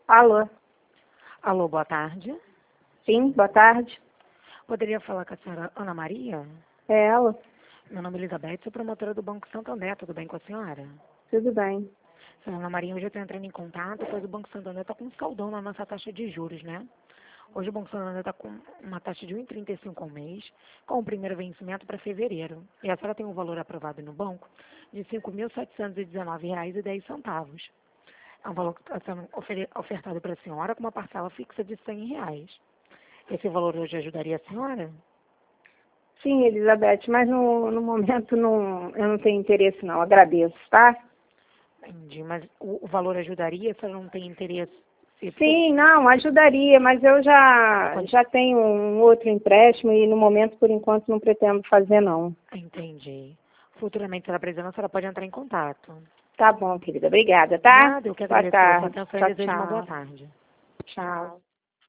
Alô? Alô, boa tarde. Sim, boa tarde. Poderia falar com a senhora Ana Maria? É ela? Meu nome é Elizabeth, sou promotora do Banco Santander. Tudo bem com a senhora? Tudo bem. Senhora Ana Maria, hoje eu estou entrando em contato, pois o Banco Santander está com um saldão na nossa taxa de juros, né? Hoje o Banco Santander está com uma taxa de 1,35 ao mês, com o primeiro vencimento para fevereiro. E a senhora tem um valor aprovado no banco de R$ 5.719,10. É um valor que está sendo ofertado para a senhora com uma parcela fixa de R$ 100. Esse valor hoje ajudaria a senhora? Sim, Elizabeth, mas no momento eu não tenho interesse não. Agradeço, tá? Entendi, mas o valor ajudaria se ela não tem interesse? Sim, não, ajudaria, mas eu já tenho um outro empréstimo e no momento, por enquanto, não pretendo fazer não. Entendi. Futuramente, se ela precisar, a senhora pode entrar em contato. Tá bom, querida. Obrigada, tá? Nada, eu que Boa agradeço pela sua tarde. atenção e Tchau, desejo uma boa tchau. tarde. Tchau.